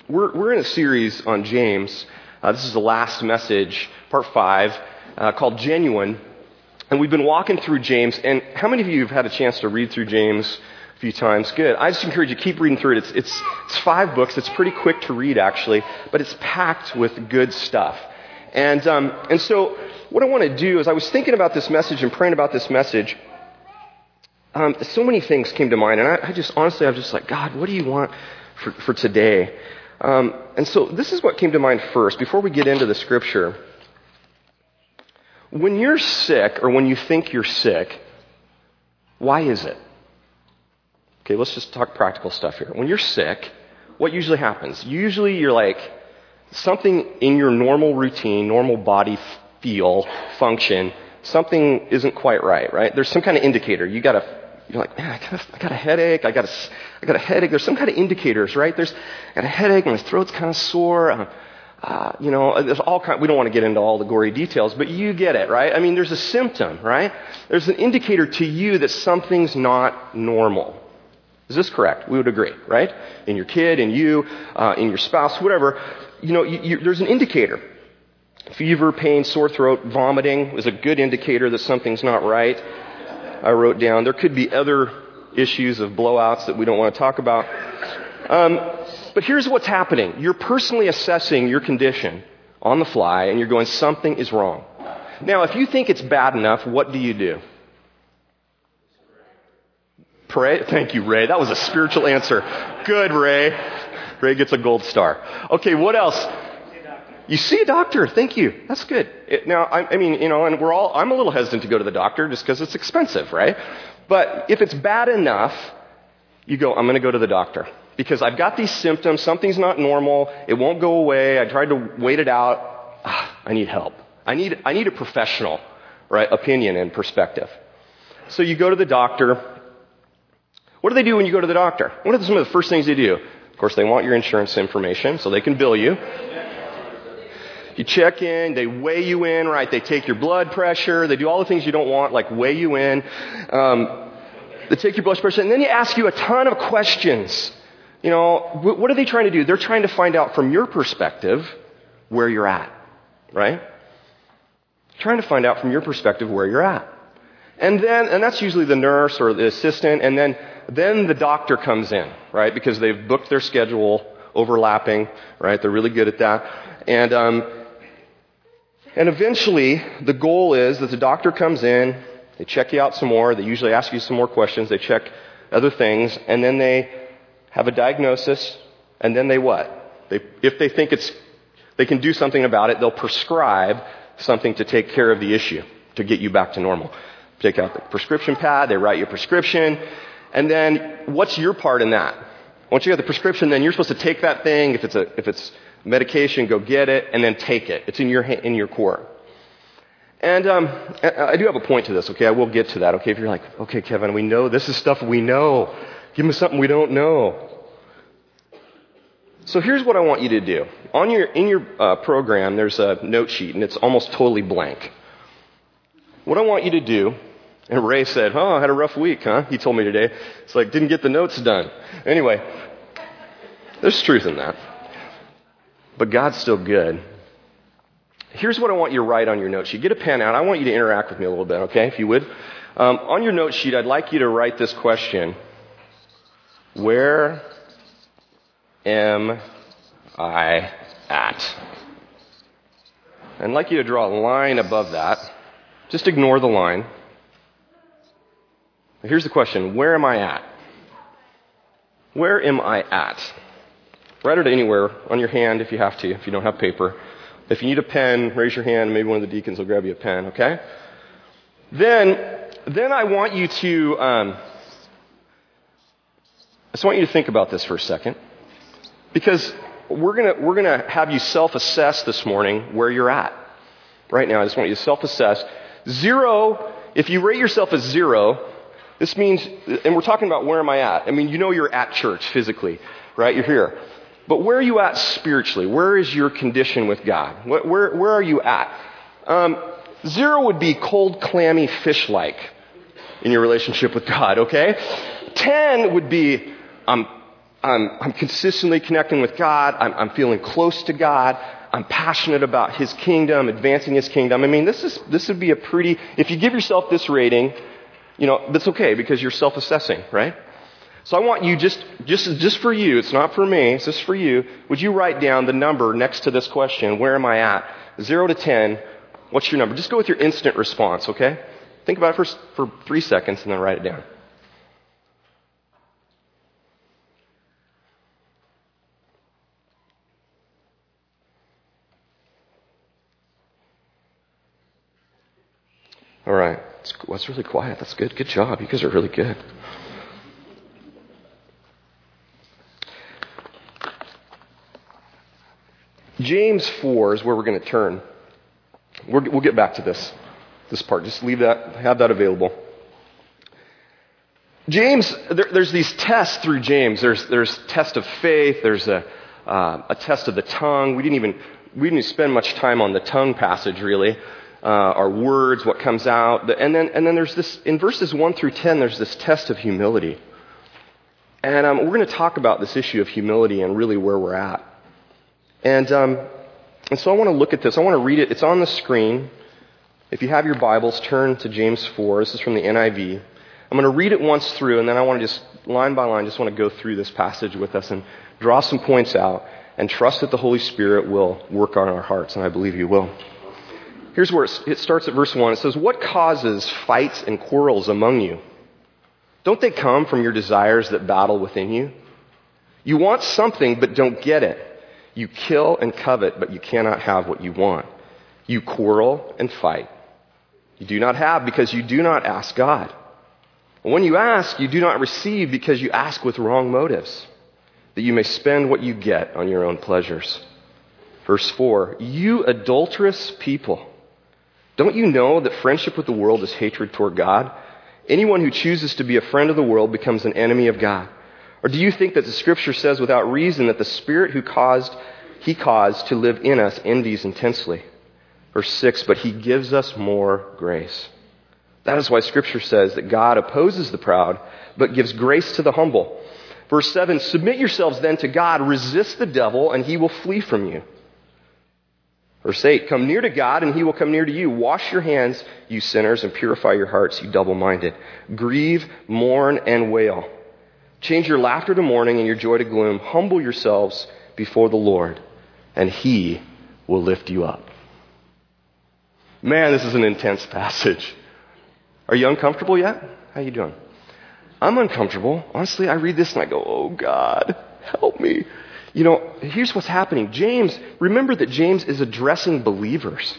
We're in a series on James. This is the last message, part 5, called Genuine. And we've been walking through James. And how many of you have had a chance to read through James a few times? Good. I just encourage you to keep reading through it. It's 5 books. It's pretty quick to read, actually, but it's packed with good stuff. And so what I want to do is I was thinking about this message and praying about this message. So many things came to mind. And I was just like, God, what do you want for today? And so this is what came to mind first, before we get into the scripture. When you're sick, or when you think you're sick, why is it? Okay, let's just talk practical stuff here. When you're sick, what usually happens? Usually you're like, something in your normal routine, normal body function, something isn't quite right? There's some kind of indicator. You're like, man, I got a headache. I got a headache. There's some kind of indicators, right? I got a headache. My throat's kind of sore. There's all kind. We don't want to get into all the gory details, but you get it, right? I mean, there's a symptom, right? There's an indicator to you that something's not normal. Is this correct? We would agree, right? In your kid, in you, in your spouse, whatever. There's an indicator. Fever, pain, sore throat, vomiting is a good indicator that something's not right. I wrote down. There could be other issues of blowouts that we don't want to talk about. But here's what's happening. You're personally assessing your condition on the fly, and you're going, something is wrong. Now, if you think it's bad enough, what do you do? Pray? Thank you, Ray. That was a spiritual answer. Good, Ray. Ray gets a gold star. Okay, what else? You see a doctor. Thank you. That's good. And I'm a little hesitant to go to the doctor just because it's expensive, right? But if it's bad enough, you go, I'm going to go to the doctor because I've got these symptoms. Something's not normal. It won't go away. I tried to wait it out. I need help. I need a professional, right, opinion and perspective. So you go to the doctor. What do they do when you go to the doctor? What are some of the first things they do? Of course, they want your insurance information so they can bill you. You check in, they weigh you in, right? They take your blood pressure. They do all the things you don't want, like weigh you in. They take your blood pressure, and then they ask you a ton of questions. What are they trying to do? They're trying to find out from your perspective where you're at, right? Trying to find out from your perspective where you're at. And that's usually the nurse or the assistant, and then the doctor comes in, right? Because they've booked their schedule overlapping, right? They're really good at that. And eventually, the goal is that the doctor comes in, they check you out some more, they usually ask you some more questions, they check other things, and then they have a diagnosis, and then they what? If they think they can do something about it, they'll prescribe something to take care of the issue, to get you back to normal. Take out the prescription pad, they write your prescription, and then what's your part in that? Once you have the prescription, then you're supposed to take that thing, if it's medication, go get it, and then take it. It's in your court. And I do have a point to this, okay? I will get to that, okay? If you're like, okay, Kevin, we know this is stuff we know. Give me something we don't know. So here's what I want you to do. In your program, there's a note sheet, and it's almost totally blank. What I want you to do, and Ray said, I had a rough week, huh? He told me today. It's like, didn't get the notes done. Anyway, there's truth in that. But God's still good. Here's what I want you to write on your note sheet. Get a pen out. I want you to interact with me a little bit, okay, if you would. On your note sheet, I'd like you to write this question. Where am I at? I'd like you to draw a line above that. Just ignore the line. Here's the question. Where am I at? Where am I at? Write it anywhere on your hand if you have to, if you don't have paper. If you need a pen, raise your hand. Maybe one of the deacons will grab you a pen, okay? Then I want you to, I just want you to think about this for a second. Because we're gonna have you self-assess this morning where you're at. Right now, I just want you to self-assess. 0, if you rate yourself as 0, this means, and we're talking about where am I at? I mean, you're at church physically, right? You're here. But where are you at spiritually? Where is your condition with God? Where are you at? 0 would be cold, clammy, fish-like in your relationship with God, okay? 10 would be, I'm I'm consistently connecting with God. I'm feeling close to God. I'm passionate about His kingdom, advancing His kingdom. I mean, this would be a pretty, if you give yourself this rating, that's okay because you're self-assessing, right? So I want you just for you, it's not for me, it's just for you, would you write down the number next to this question, where am I at? 0 to 10, what's your number? Just go with your instant response, okay? Think about it for 3 seconds and then write it down. All right. It's really quiet. That's good. Good job. You guys are really good. James 4 is where we're going to turn. We'll get back to this part. Just leave that, have that available. James, there's these tests through James. There's test of faith. There's a test of the tongue. We didn't even spend much time on the tongue passage, really. Our words, what comes out. And then there's this, in verses 1 through 10, there's this test of humility. And we're going to talk about this issue of humility and really where we're at. And so I want to look at this. I want to read it. It's on the screen. If you have your Bibles, turn to James 4. This is from the NIV. I'm going to read it once through, and then I want to just, line by line, just want to go through this passage with us and draw some points out and trust that the Holy Spirit will work on our hearts, and I believe He will. Here's where it starts at verse 1. It says, "What causes fights and quarrels among you? Don't they come from your desires that battle within you? You want something but don't get it. You kill and covet, but you cannot have what you want. You quarrel and fight. You do not have because you do not ask God. When you ask, you do not receive because you ask with wrong motives, that you may spend what you get on your own pleasures." Verse 4, "You adulterous people, don't you know that friendship with the world is hatred toward God? Anyone who chooses to be a friend of the world becomes an enemy of God. Or do you think that the Scripture says without reason that the Spirit He caused to live in us envies intensely?" Verse 6, "But He gives us more grace. That is why Scripture says that God opposes the proud, but gives grace to the humble." Verse 7, "Submit yourselves then to God, resist the devil, and he will flee from you." Verse 8, "Come near to God, and He will come near to you. Wash your hands, you sinners, and purify your hearts, you double-minded. Grieve, mourn, and wail. Change your laughter to mourning and your joy to gloom. Humble yourselves before the Lord, and He will lift you up." Man, this is an intense passage. Are you uncomfortable yet? How you doing? I'm uncomfortable. Honestly, I read this and I go, "Oh God, help me." Here's what's happening. Remember that James is addressing believers,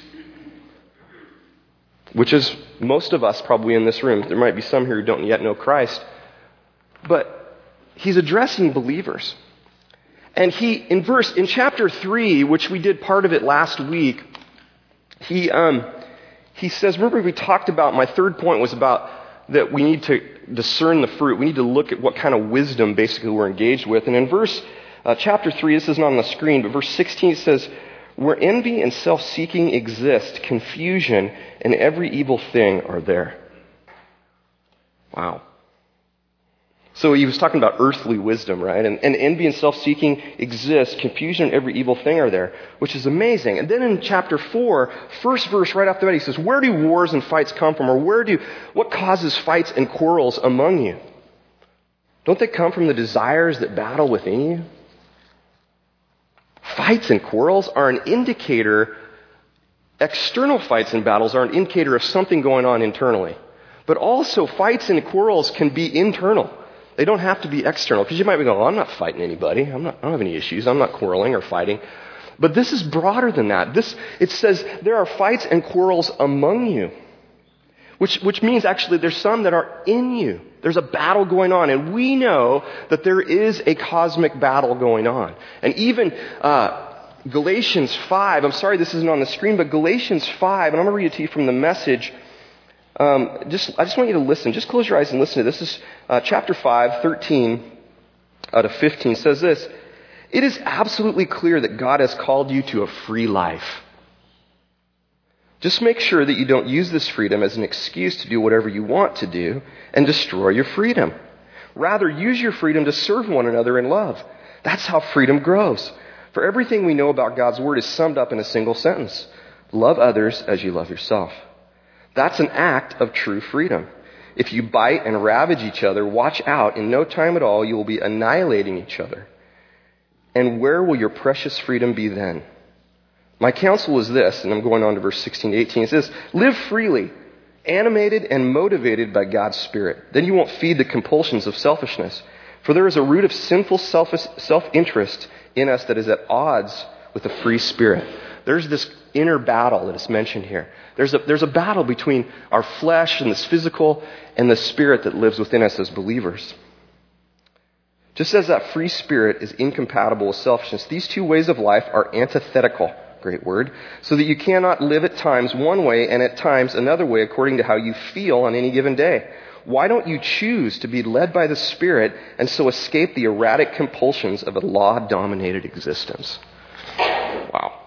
which is most of us probably in this room. There might be some here who don't yet know Christ, but he's addressing believers. And in chapter 3, which we did part of it last week, he says, remember we talked about, my third point was about that we need to discern the fruit. We need to look at what kind of wisdom basically we're engaged with. And in chapter 3, this is not on the screen, but verse 16 says, "Where envy and self-seeking exist, confusion and every evil thing are there." Wow. So he was talking about earthly wisdom, right? And envy and self-seeking exist, confusion and every evil thing are there, which is amazing. And then in chapter 4, first verse right off the bat, he says, "Where do wars and fights come from? Or what causes fights and quarrels among you? Don't they come from the desires that battle within you?" Fights and quarrels are an indicator, external fights and battles are an indicator of something going on internally. But also fights and quarrels can be internal. They don't have to be external. Because you might be going, "Well, I'm not fighting anybody. I don't have any issues. I'm not quarreling or fighting." But this is broader than that. It says there are fights and quarrels among you. Which means actually there's some that are in you. There's a battle going on. And we know that there is a cosmic battle going on. And even Galatians 5, I'm sorry this isn't on the screen, but Galatians 5, and I'm going to read it to you from the Message. I just want you to listen. Just close your eyes and listen to this. This is chapter 5, 13 out of 15 says this. "It is absolutely clear that God has called you to a free life. Just make sure that you don't use this freedom as an excuse to do whatever you want to do and destroy your freedom. Rather, use your freedom to serve one another in love. That's how freedom grows. For everything we know about God's word is summed up in a single sentence. Love others as you love yourself. That's an act of true freedom. If you bite and ravage each other, watch out. In no time at all, you will be annihilating each other. And where will your precious freedom be then? My counsel is this, and I'm going on to verse 16 to 18. It says, live freely, animated and motivated by God's Spirit. Then you won't feed the compulsions of selfishness. For there is a root of sinful self-interest in us that is at odds with the free spirit. There's this inner battle that is mentioned here. There's a battle between our flesh and this physical and the spirit that lives within us as believers. Just as that free spirit is incompatible with selfishness, these two ways of life are antithetical, great word, so that you cannot live at times one way and at times another way according to how you feel on any given day. Why don't you choose to be led by the Spirit and so escape the erratic compulsions of a law-dominated existence? Wow.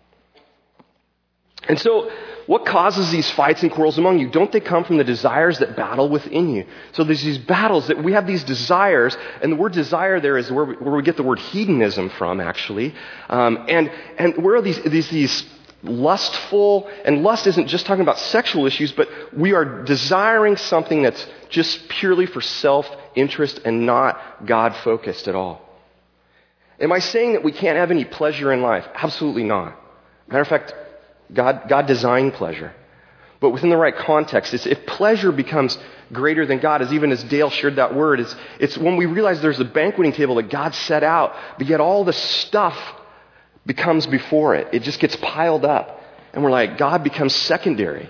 And so, what causes these fights and quarrels among you? Don't they come from the desires that battle within you? So there's these battles that we have these desires, and the word desire there is where we get the word hedonism from, actually. And where are these lustful, and lust isn't just talking about sexual issues, but we are desiring something that's just purely for self-interest and not God-focused at all. Am I saying that we can't have any pleasure in life? Absolutely not. Matter of fact, God designed pleasure. But within the right context, if pleasure becomes greater than God, even as Dale shared that word, it's when we realize there's a banqueting table that God set out, but yet all the stuff becomes before it. It just gets piled up. And we're like, God becomes secondary.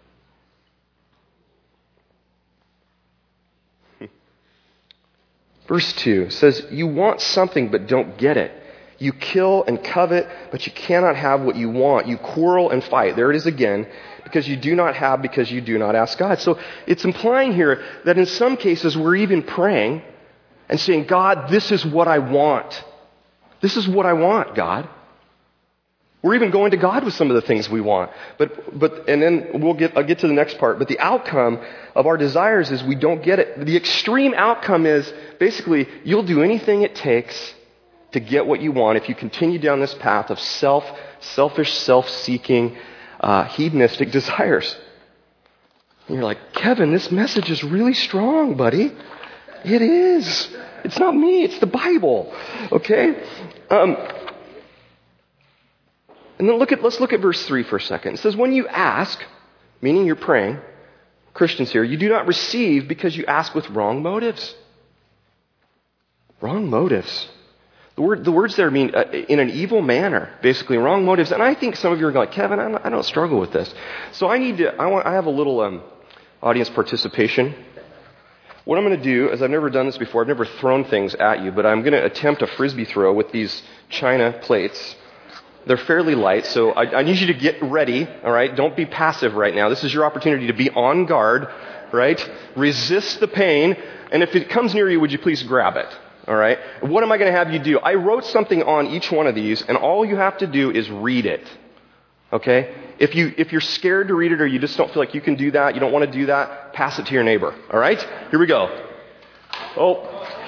Verse 2 says, you want something but don't get it. You kill and covet, but you cannot have what you want. You quarrel and fight. There it is again. Because you do not have, because you do not ask God. So it's implying here that in some cases we're even praying and saying, God, this is what I want. This is what I want, God. We're even going to God with some of the things we want. But and then I'll get to the next part. But the outcome of our desires is we don't get it. The extreme outcome is basically you'll do anything it takes to get what you want if you continue down this path of selfish, self-seeking, hedonistic desires. And you're like, Kevin, this message is really strong, buddy. It is. It's not me. It's the Bible. Okay? And then let's look at verse 3 for a second. It says, when you ask, meaning you're praying, Christians here, you do not receive because you ask with wrong motives. Wrong motives. The words there mean in an evil manner, basically wrong motives. And I think some of you are like, Kevin, I don't struggle with this. So I have a little audience participation. What I'm going to do is I've never done this before. I've never thrown things at you, but I'm going to attempt a frisbee throw with these china plates. They're fairly light, so I need you to get ready, all right? Don't be passive right now. This is your opportunity to be on guard, right? Resist the pain, and if it comes near you, would you please grab it, all right? What am I going to have you do? I wrote something on each one of these, and all you have to do is read it, okay? If you're scared to read it or you just don't feel like you can do that, you don't want to do that, pass it to your neighbor, all right? Here we go. Oh.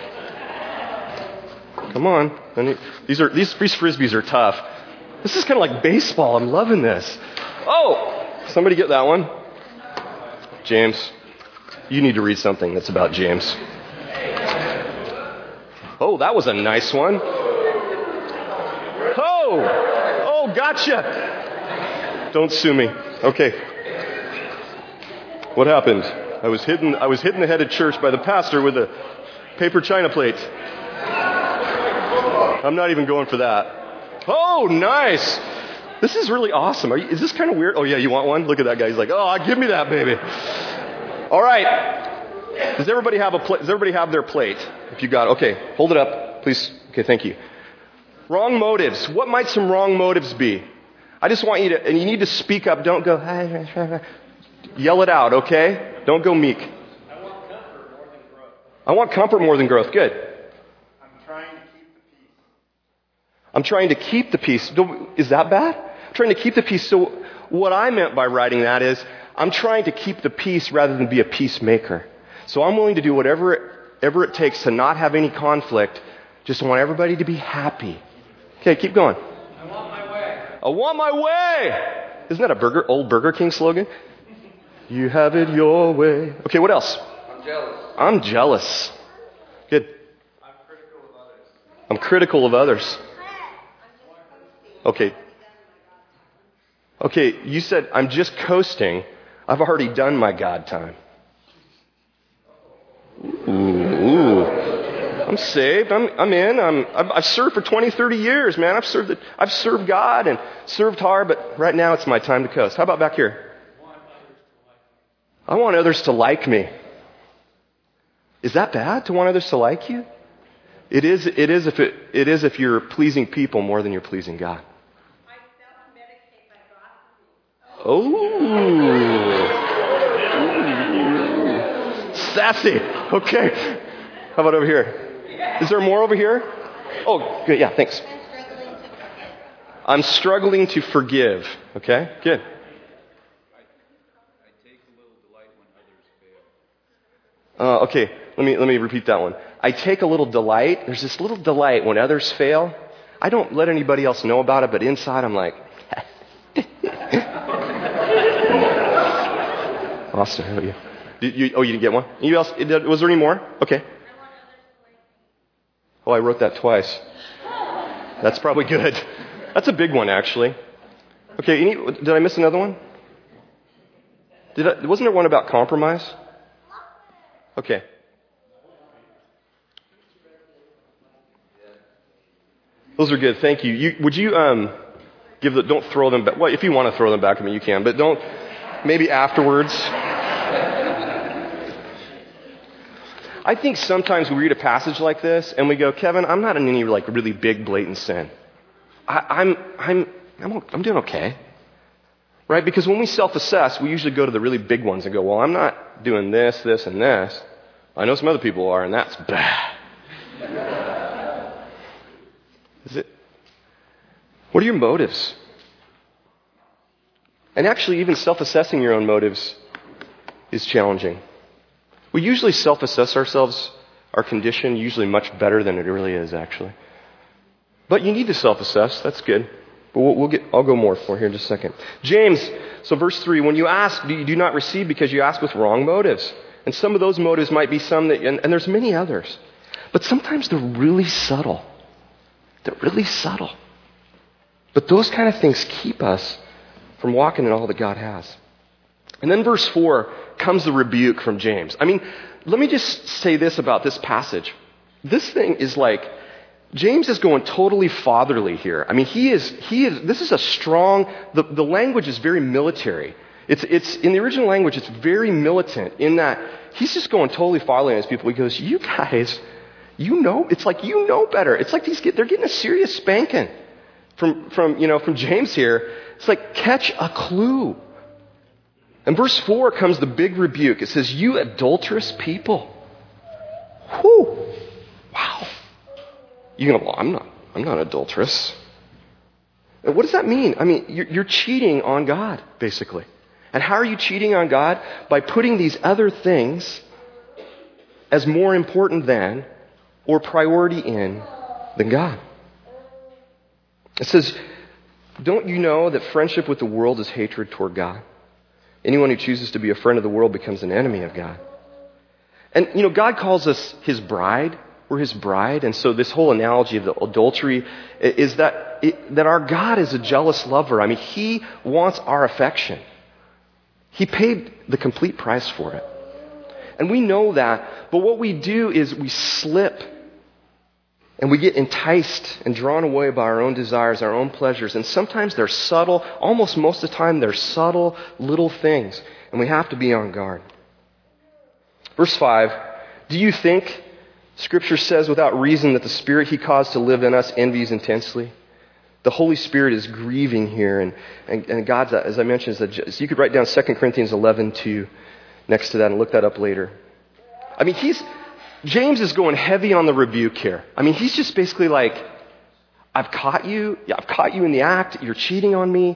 Come on. These frisbees are tough. This is kind of like baseball. I'm loving this. Oh, somebody get that one. James, you need to read something that's about James. Oh, that was a nice one. Oh, gotcha. Don't sue me. Okay. What happened? I was hit in the head of church by the pastor with a paper china plate. I'm not even going for that. Oh, nice. This is really awesome. Is this kind of weird? Oh, yeah, you want one? Look at that guy. He's like, oh, give me that, baby. All right. Does everybody have their plate? If you got it. Okay, hold it up, please. Okay, thank you. Wrong motives. What might some wrong motives be? I just want you to, and you need to speak up. Don't go, yell it out, okay? Don't go meek. I want comfort more than growth. Good. I'm trying to keep the peace. Is that bad? I'm trying to keep the peace. So what I meant by writing that is I'm trying to keep the peace rather than be a peacemaker. So I'm willing to do whatever whatever it takes to not have any conflict. Just want everybody to be happy. Okay, keep going. I want my way. I want my way. Isn't that a old Burger King slogan? You have it your way. Okay, what else? I'm jealous. I'm jealous. Good. I'm critical of others. I'm critical of others. Okay. Okay, you said, I'm just coasting. I've already done my God time. Ooh. I'm saved. I'm in. I've served for 20, 30 years, man. I've served God and served hard, but right now it's my time to coast. How about back here? I want others to like me. Is that bad to want others to like you? It is if you're pleasing people more than you're pleasing God. I self-medicate by gossiping. Oh. Sassy. Okay. How about over here? Is there more over here? Oh, good. Yeah, thanks. I'm struggling to forgive. Okay, good. I take a little delight when others fail. Okay, let me repeat that one. I take a little delight. There's this little delight when others fail. I don't let anybody else know about it, but inside I'm like, Austin, how about you? You didn't get one? You else? Was there any more? Okay. Oh, I wrote that twice. That's probably good. That's a big one, actually. Okay, did I miss another one? Wasn't there one about compromise? Okay. Those are good. Thank you. Would you don't throw them back. Well, if you want to throw them back at me, you can, but don't. Maybe afterwards. I think sometimes we read a passage like this and we go, Kevin, I'm not in any like really big blatant sin. I'm doing okay. Right? Because when we self-assess, we usually go to the really big ones and go, well, I'm not doing this, this, and this. I know some other people are, and that's bad. Is it? What are your motives? And actually, even self-assessing your own motives is challenging. We usually self-assess ourselves, our condition, usually much better than it really is, actually. But you need to self-assess. That's good. But I'll go more for here in just a second. James, so verse 3, when you ask, you do not receive because you ask with wrong motives. And some of those motives might be some that, and there's many others. But sometimes they're really subtle. They're really subtle. But those kind of things keep us from walking in all that God has. And then verse 4 comes the rebuke from James. I mean, let me just say this about this passage. This thing is like, James is going totally fatherly here. I mean, this is a strong, the language is very military. It's in the original language, it's very militant in that he's just going totally fatherly on his people. He goes, you guys, it's like you know better. It's like they're getting a serious spanking from James here. It's like, catch a clue. And verse 4 comes the big rebuke. It says, you adulterous people. Whew. Wow. You go, well, I'm not adulterous. And what does that mean? I mean, you're cheating on God, basically. And how are you cheating on God? By putting these other things as more important than or priority in than God. It says, don't you know that friendship with the world is hatred toward God? Anyone who chooses to be a friend of the world becomes an enemy of God. And, God calls us his bride. We're his bride. And so this whole analogy of the adultery is that our God is a jealous lover. I mean, he wants our affection. He paid the complete price for it. And we know that. But what we do is we slip and we get enticed and drawn away by our own desires, our own pleasures. And sometimes they're subtle. Almost most of the time, they're subtle little things. And we have to be on guard. Verse 5, do you think Scripture says without reason that the Spirit he caused to live in us envies intensely? The Holy Spirit is grieving here. And God's, as I mentioned, so you could write down 2 Corinthians 11:2 next to that and look that up later. I mean, James is going heavy on the rebuke here. I mean, he's just basically like, I've caught you in the act. You're cheating on me.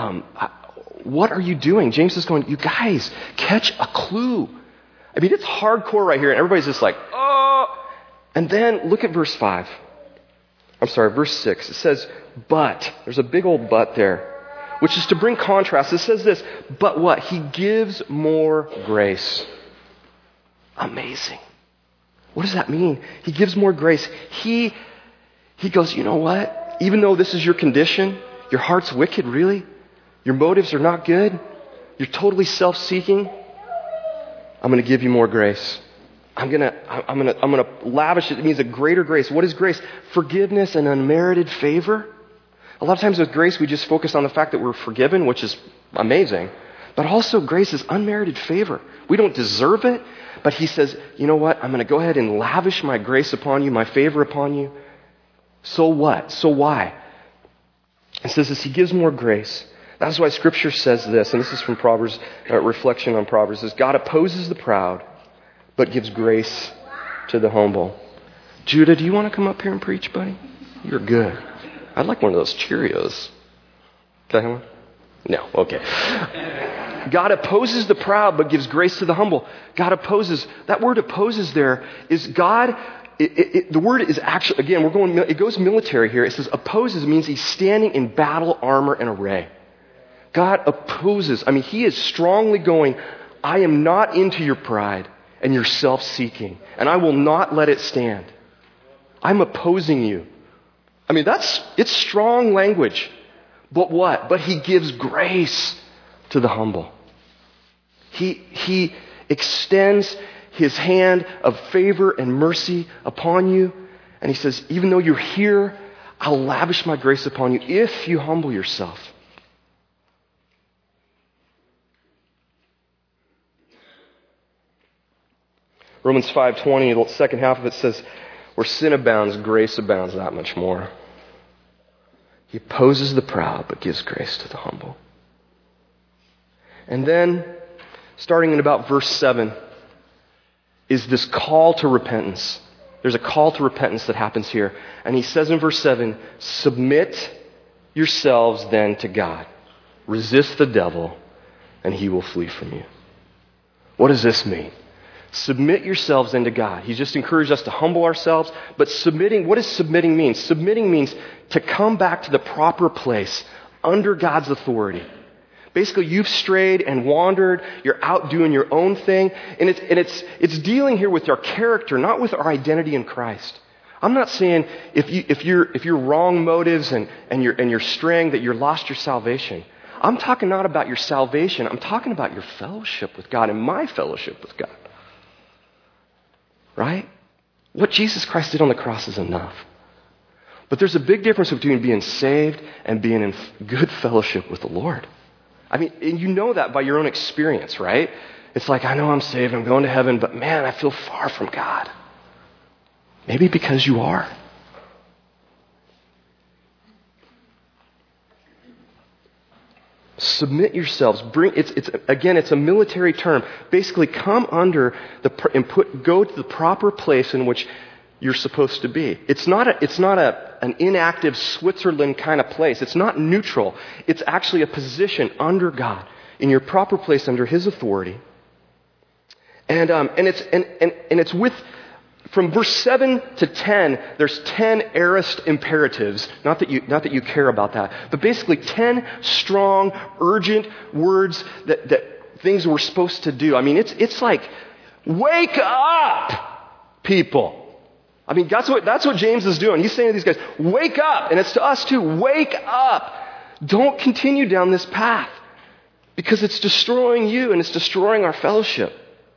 What are you doing? James is going, you guys, catch a clue. I mean, it's hardcore right here. And everybody's just like, oh, And then look at verse 6. It says, but. There's a big old but there, which is to bring contrast. It says this, but what? He gives more grace. Amazing. What does that mean? He gives more grace. He goes, you know what? Even though this is your condition, your heart's wicked, really? Your motives are not good? You're totally self-seeking? I'm going to give you more grace. I'm going to lavish it. It means a greater grace. What is grace? Forgiveness and unmerited favor. A lot of times with grace, we just focus on the fact that we're forgiven, which is amazing. But also grace is unmerited favor. We don't deserve it, but he says, you know what? I'm going to go ahead and lavish my grace upon you, my favor upon you. So what? So why? It says this, he gives more grace. That's why Scripture says this, and this is from Proverbs, reflection on Proverbs, is God opposes the proud, but gives grace to the humble. Judah, do you want to come up here and preach, buddy? You're good. I'd like one of those Cheerios. Can I have one? No, okay. God opposes the proud, but gives grace to the humble. God opposes. That word opposes there is God. The word is actually, again, it goes military here. It says opposes means he's standing in battle armor and array. God opposes. I mean, he is strongly going, I am not into your pride and your self-seeking, and I will not let it stand. I'm opposing you. I mean, it's strong language. But what? But he gives grace to the humble. He extends his hand of favor and mercy upon you. And he says, even though you're here, I'll lavish my grace upon you if you humble yourself. Romans 5:20, the second half of it says, where sin abounds, grace abounds that much more. He opposes the proud, but gives grace to the humble. And then, starting in about verse 7, is this call to repentance. There's a call to repentance that happens here. And he says in verse 7, submit yourselves then to God. Resist the devil, and he will flee from you. What does this mean? Submit yourselves then to God. He's just encouraged us to humble ourselves. But submitting, what does submitting mean? Submitting means to come back to the proper place under God's authority. Basically, you've strayed and wandered. You're out doing your own thing. And it's dealing here with our character, not with our identity in Christ. I'm not saying if you're wrong motives and you're straying that you're lost your salvation. I'm talking not about your salvation. I'm talking about your fellowship with God and my fellowship with God. Right? What Jesus Christ did on the cross is enough. But there's a big difference between being saved and being in good fellowship with the Lord. I mean, and you know that by your own experience, right? It's like, I know I'm saved, I'm going to heaven, but man, I feel far from God. Maybe because you are. Submit yourselves. It's a military term. Basically, come under go to the proper place in which you're supposed to be. It's not an inactive Switzerland kind of place. It's not neutral. It's actually a position under God, in your proper place under His authority. And it's with. From verse 7 to 10, there's 10 aorist imperatives. Not that you care about that, but basically 10 strong, urgent words that things we're supposed to do. I mean, it's like, wake up, people. I mean, that's what James is doing. He's saying to these guys, wake up, and it's to us too. Wake up! Don't continue down this path because it's destroying you and it's destroying our fellowship.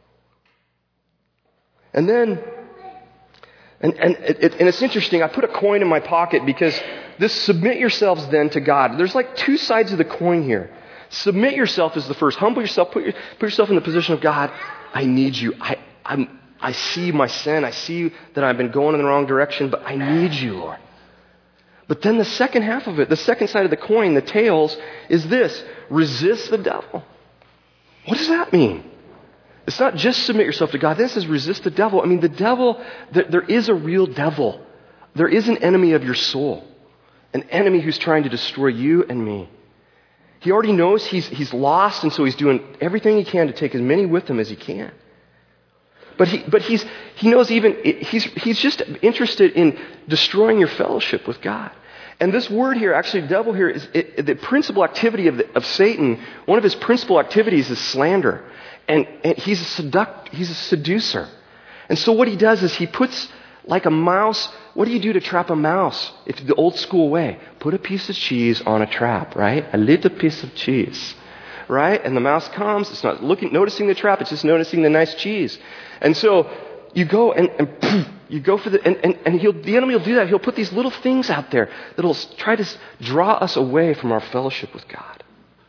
And then. And it's interesting, I put a coin in my pocket because this submit yourselves then to God. There's like two sides of the coin here. Submit yourself is the first. Humble yourself, put yourself in the position of God. I need you. I see my sin. I see that I've been going in the wrong direction, but I need you, Lord. But then the second half of it, the second side of the coin, the tails, is this. Resist the devil. What does that mean? It's not just submit yourself to God. This is resist the devil. I mean, the devil, there is a real devil. There is an enemy of your soul. An enemy who's trying to destroy you and me. He already knows he's lost, and so he's doing everything he can to take as many with him as he can. But he knows he's just interested in destroying your fellowship with God. And this word here, actually, devil here, is the principal activity of Satan. One of his principal activities is slander. And he's a seducer. And so what he does is he puts like a mouse. What do you do to trap a mouse? It's the old school way. Put a piece of cheese on a trap, right? A little piece of cheese, right? And the mouse comes. It's not noticing the trap. It's just noticing the nice cheese. And so you go and you go for the enemy will do that. He'll put these little things out there that'll try to draw us away from our fellowship with God.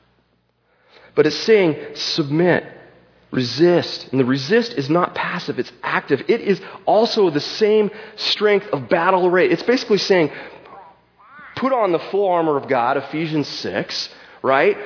But it's saying submit, resist. And the resist is not passive, it's active. It is also the same strength of battle array. It's basically saying put on the full armor of God, Ephesians 6, right?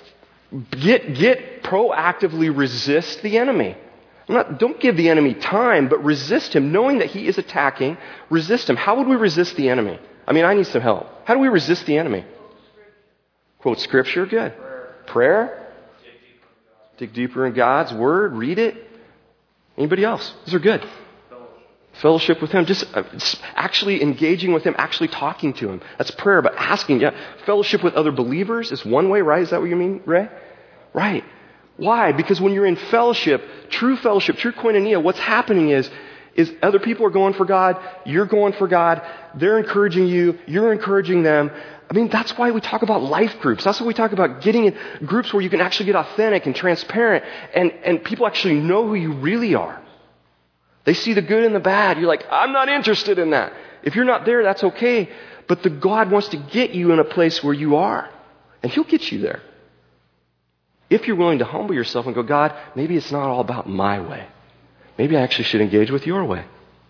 Get proactively resist the enemy. Don't give the enemy time, but resist him, knowing that he is attacking. Resist him. How would we resist the enemy? I need some help. How do we resist the enemy? Quote Scripture. Good. Prayer. Dig deeper in God's Word. Read it. Anybody else? Those are good. Fellowship with him. Just actually engaging with him, actually talking to him. That's prayer, but asking. Yeah. Fellowship with other believers is one way, right? Is that what you mean, Ray? Right. Why? Because when you're in fellowship, true koinonia, what's happening is other people are going for God, you're going for God, they're encouraging you, you're encouraging them. That's why we talk about life groups. That's why we talk about getting in groups where you can actually get authentic and transparent and people actually know who you really are. They see the good and the bad. You're like, I'm not interested in that. If you're not there, that's okay. But God wants to get you in a place where you are. And He'll get you there. If you're willing to humble yourself and go, God, maybe it's not all about my way. Maybe I actually should engage with your way.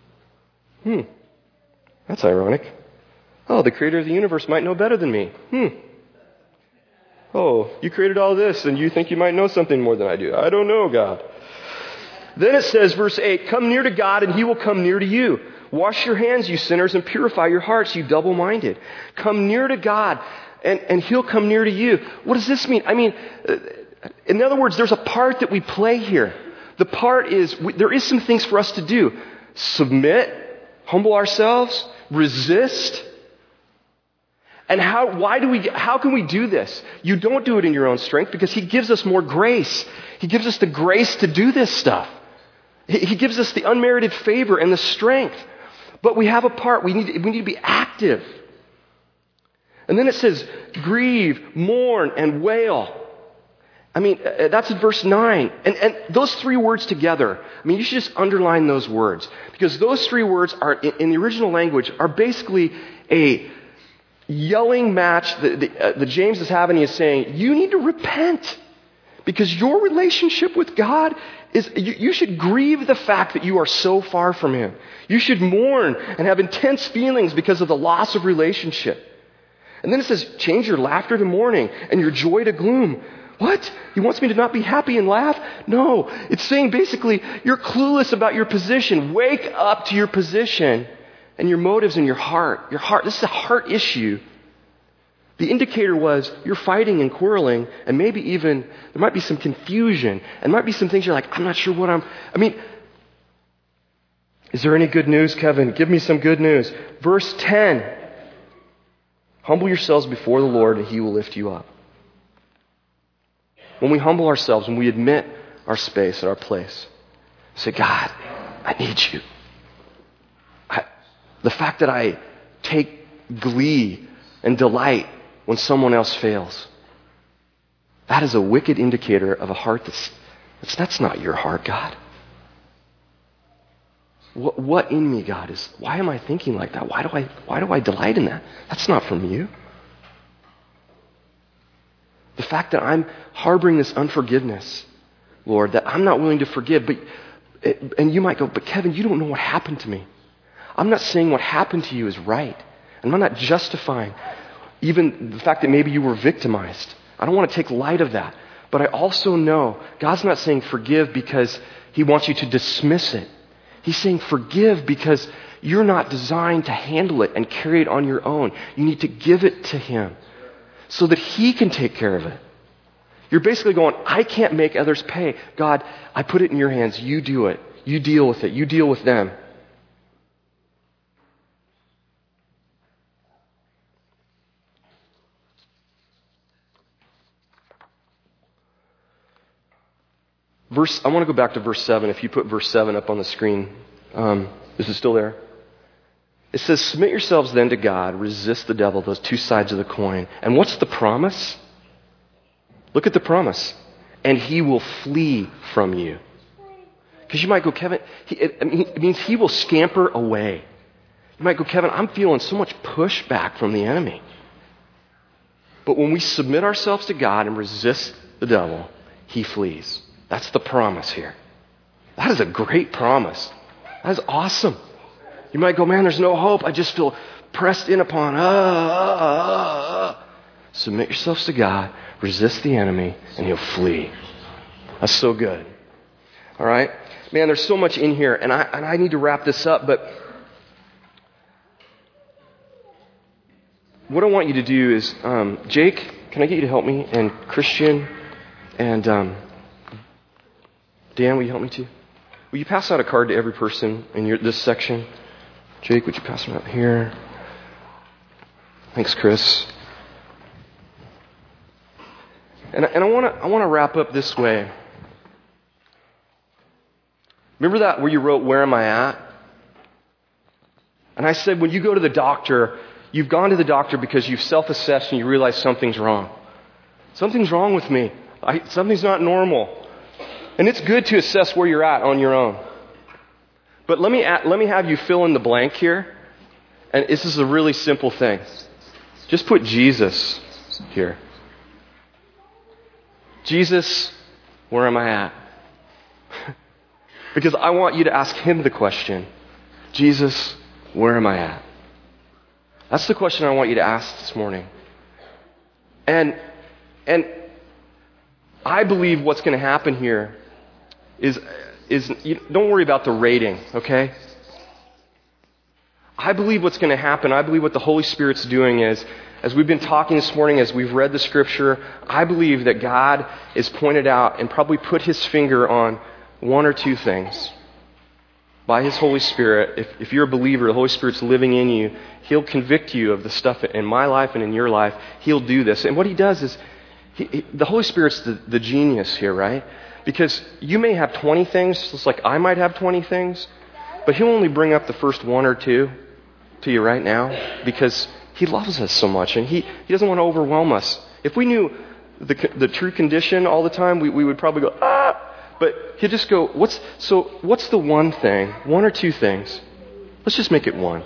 That's ironic. Oh, the creator of the universe might know better than me. Oh, you created all this and you think you might know something more than I do. I don't know, God. Then it says, verse 8, come near to God and He will come near to you. Wash your hands, you sinners, and purify your hearts, you double-minded. Come near to God and He'll come near to you. What does this mean? In other words, there's a part that we play here. The part is, there is some things for us to do. Submit, humble ourselves, resist. And how can we do this? You don't do it in your own strength because He gives us more grace. He gives us the grace to do this stuff. He gives us the unmerited favor and the strength. But we have a part. We need to be active. And then it says, grieve, mourn, and wail. That's in verse 9. And those three words together, you should just underline those words. Because those three words are, in the original language, are basically a yelling match that James is having. He is saying, you need to repent. Because your relationship with God is, you should grieve the fact that you are so far from Him. You should mourn and have intense feelings because of the loss of relationship. And then it says, change your laughter to mourning and your joy to gloom. What? He wants me to not be happy and laugh? No. It's saying basically, you're clueless about your position. Wake up to your position and your motives in your heart. This is a heart issue. The indicator was you're fighting and quarreling, and maybe even there might be some confusion, and might be some things you're like, I'm not sure what is there any good news, Kevin? Give me some good news. Verse 10. Humble yourselves before the Lord, and He will lift you up. When we humble ourselves, when we admit our space and our place, say, God, I need you. The fact that I take glee and delight when someone else fails, that is a wicked indicator of a heart that's not your heart, God. What in me, God, is, why am I thinking like that? Why do I delight in that? That's not from you. The fact that I'm harboring this unforgiveness, Lord, that I'm not willing to forgive, and you might go, but Kevin, you don't know what happened to me. I'm not saying what happened to you is right. And I'm not justifying even the fact that maybe you were victimized. I don't want to take light of that. But I also know God's not saying forgive because He wants you to dismiss it. He's saying forgive because you're not designed to handle it and carry it on your own. You need to give it to Him so that He can take care of it. You're basically going, I can't make others pay. God, I put it in your hands. You do it. You deal with it. You deal with them. I want to go back to verse 7. If you put verse 7 up on the screen. Is it still there? It says, submit yourselves then to God, resist the devil, those two sides of the coin. And what's the promise? Look at the promise. And he will flee from you. Because you might go, Kevin, it means he will scamper away. You might go, Kevin, I'm feeling so much pushback from the enemy. But when we submit ourselves to God and resist the devil, he flees. That's the promise here. That is a great promise. That is awesome. You might go, man, there's no hope. I just feel pressed in upon. Submit yourselves to God, resist the enemy, and he'll flee. That's so good. All right? Man, there's so much in here, and I need to wrap this up, but what I want you to do is, Jake, can I get you to help me? And Christian, and Dan, will you help me too? Will you pass out a card to every person in this section? Jake, would you pass them out here? Thanks, Chris. And I want to wrap up this way. Remember that where you wrote, where am I at? And I said, when you go to the doctor, you've gone to the doctor because you've self-assessed and you realize something's wrong. Something's wrong with me. Something's not normal. And it's good to assess where you're at on your own. But let me have you fill in the blank here. And this is a really simple thing. Just put Jesus here. Jesus, where am I at? Because I want you to ask him the question. Jesus, where am I at? That's the question I want you to ask this morning. And I believe what's going to happen here is don't worry about the rating, okay? I believe what's going to happen, I believe what the Holy Spirit's doing is, as we've been talking this morning, as we've read the Scripture, I believe that God is pointed out and probably put his finger on one or two things. By his Holy Spirit, if you're a believer, the Holy Spirit's living in you, he'll convict you of the stuff in my life and in your life. He'll do this. And what he does is, the Holy Spirit's the genius here, right? Because you may have 20 things, just like I might have 20 things, but he'll only bring up the first one or two to you right now because he loves us so much and he doesn't want to overwhelm us. If we knew the true condition all the time, we would probably go, But he'll just go, what's the one thing, one or two things? Let's just make it one.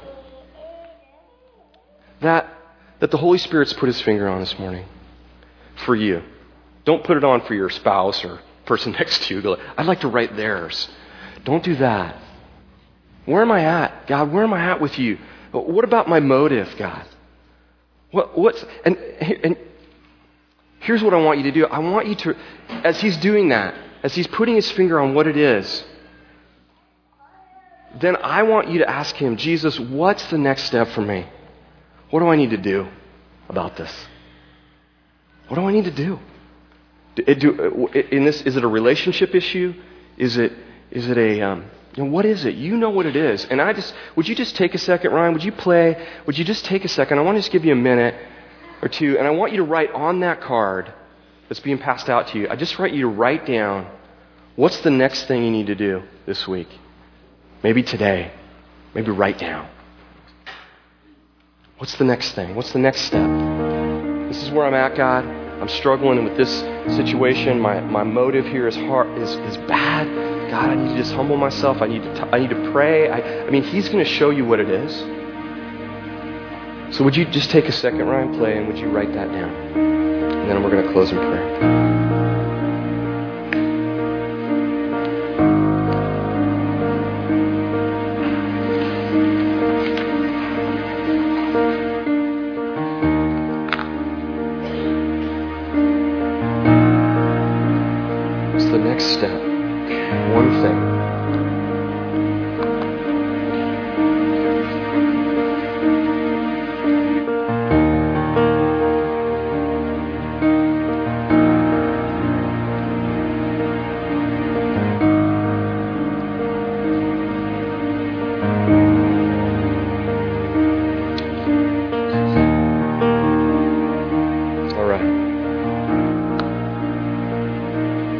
That the Holy Spirit's put his finger on this morning for you. Don't put it on for your spouse or person next to you. Go, I'd like to write theirs. Don't do that. Where am I at? God, where am I at with you? What about my motive, God? And here's what I want you to do. I want you to, as he's doing that, as he's putting his finger on what it is, then I want you to ask him, Jesus, what's the next step for me? What do I need to do about this? What do I need to do? Is it a relationship issue? Is it a, what is it? You know what it is. And would you just take a second, Ryan? Would you play? Would you just take a second? I want to just give you a minute or two, and I want you to write on that card that's being passed out to you. I just want you to write down what's the next thing you need to do this week. Maybe today. Maybe write down. What's the next thing? What's the next step? This is where I'm at, God. I'm struggling with this situation. My motive here is bad. God, I need to just humble myself. I need to pray. I mean, he's going to show you what it is. So would you just take a second, Ryan, play, and would you write that down? And then we're going to close in prayer. Step. One thing.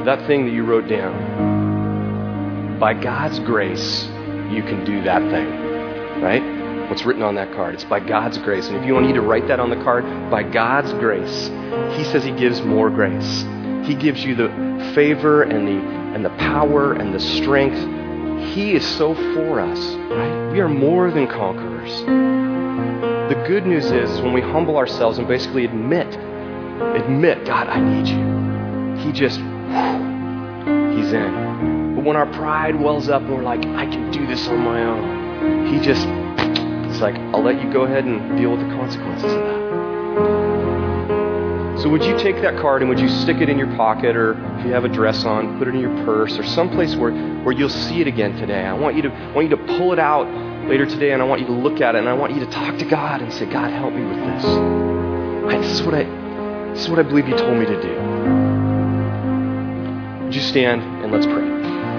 that thing that you wrote down, by God's grace, you can do that thing, right? What's written on that card. It's by God's grace. And if you need to write that on the card, by God's grace, he says he gives more grace. He gives you the favor and the power and the strength. He is so for us, right? We are more than conquerors. The good news is when we humble ourselves and basically admit, God, I need you. He's in. But when our pride wells up and we're like, I can do this on my own, it's like, I'll let you go ahead and deal with the consequences of that. So would you take that card and would you stick it in your pocket, or if you have a dress on, put it in your purse or someplace where you'll see it again today. I want you to pull it out later today, and I want you to look at it, and I want you to talk to God and say, God, help me with this. This is what I believe you told me to do. Would you stand and let's pray.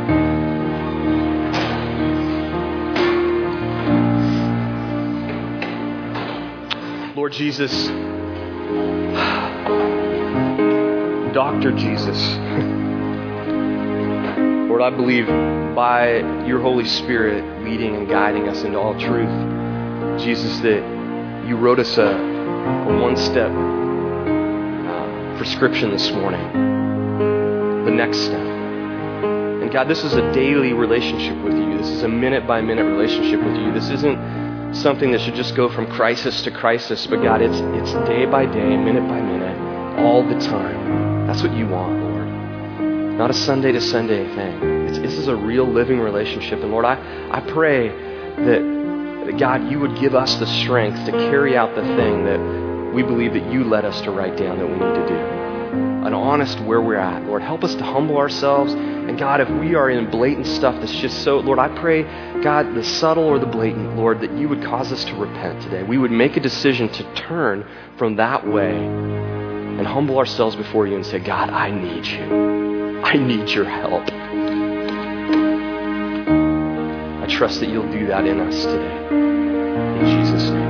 Lord Jesus, Dr. Jesus, Lord, I believe by your Holy Spirit leading and guiding us into all truth, Jesus, that you wrote us a one-step prescription this morning, the next step. And God, this is a daily relationship with you. This is a minute-by-minute relationship with you. This isn't something that should just go from crisis to crisis, but God, it's day by day, minute by minute, all the time. That's what you want, Lord. Not a Sunday to Sunday thing. This is a real living relationship. And Lord, I pray that God, you would give us the strength to carry out the thing that we believe that you led us to write down that we need to do. An honest where we're at. Lord, help us to humble ourselves. And God, if we are in blatant stuff that's just so, Lord, I pray, God, the subtle or the blatant, Lord, that you would cause us to repent today. We would make a decision to turn from that way and humble ourselves before you and say, God, I need you. I need your help. I trust that you'll do that in us today. In Jesus' name.